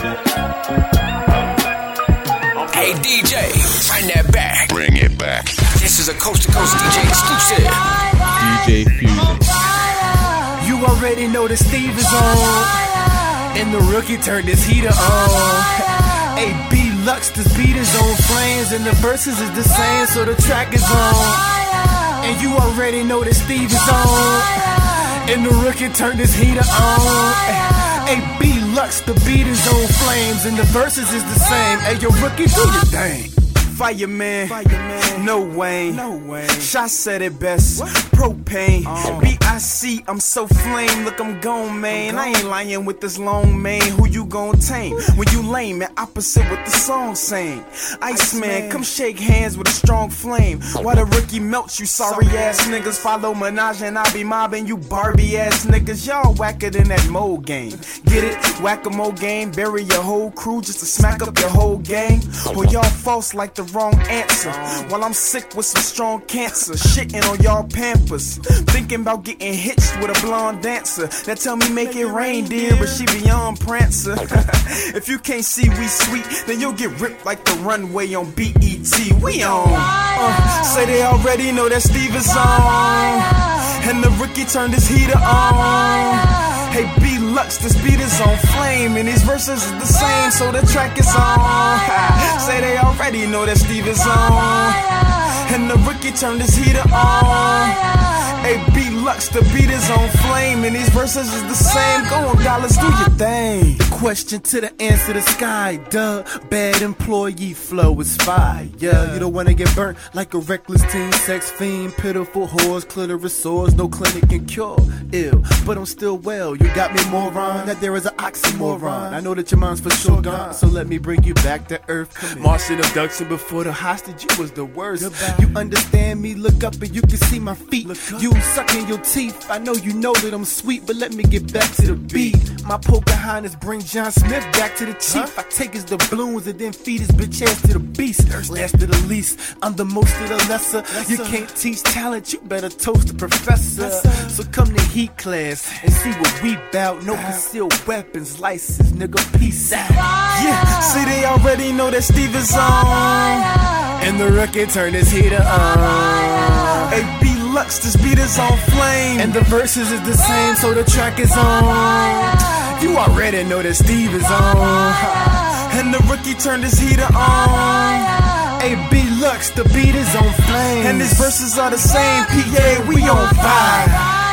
Hey DJ, bring that back. Bring it back. This is a coast to coast DJ exclusive. DJ Fusion. You already know that Steve is on, and the rookie turned his heater on. Hey, B-Lux, this beat is on flames, and the verses is the same, so the track is on. And you already know that Steve is on, and the rookie turned his heater on. Hey, B-Lux, the beat is on flames, and the verses is the same. Hey, yo, rookie, do your thing. Fireman, no Wayne. Shot said it best. Propane, B.I.C. I'm so flame. Look, I'm gone, man. I ain't lying with this long mane. Who you gon' tame? When you lame and opposite what the song saying. Iceman, come shake hands with a strong flame. While the rookie melts, you sorry ass niggas follow Minaj and I be mobbing you Barbie ass niggas. Y'all whacker than that Mo game. Get it? Whack-a-mo game. Bury your whole crew just to smack up your whole gang. Or y'all false like the wrong answer. While I'm sick with some strong cancer, shitting on y'all Pampers, thinking about getting hitched with a blonde dancer that tell me make it rain, dear, but she beyond Prancer. If you can't see we sweet, then you'll get ripped like the runway on BET. We on. Say they already know that Steve is on, and the rookie turned his heater on. Hey, B-Lux, this beat is on flame, and these verses is the same, so the track is on. Say they already know that Steve is on, and the rookie turned his heater on. Hey, B-Lux, the beat is on flame, and these verses is the same. Go on, dollars, do your thing. The question to the answer, the sky, duh. Bad employee flow is fire. Yeah, you don't wanna get burnt like a reckless teen, sex fiend, pitiful whores, clitoris sores, no clinic can cure. Ill, but I'm still well. You got me moron, that there is an oxymoron. I know that your mind's for sure gone, so let me bring you back to earth. Martian abduction before the hostage, you was the worst. You understand me, look up and you can see my feet. You sucking your teeth, I know you know that I'm sweet, but let me get back to the beat. My Pocahontas bring John Smith back to the chief. I take his doubloons and then feed his bitch ass to the beast. Last to the least, I'm the most of the lesser. You can't teach talent, you better toast the professor. So come to heat class and see what we bout. No concealed weapons, license, nigga, peace out. Yeah, see they already know that Steve is on, and the rookie turned his heater on. Hey, B-Lux, this beat is on flame, and the verses is the same, so the track is on. You already know that Steve is on, and the rookie turned his heater on. Hey, B-Lux, the beat is on flame, and his verses are the same. PA, we on fire.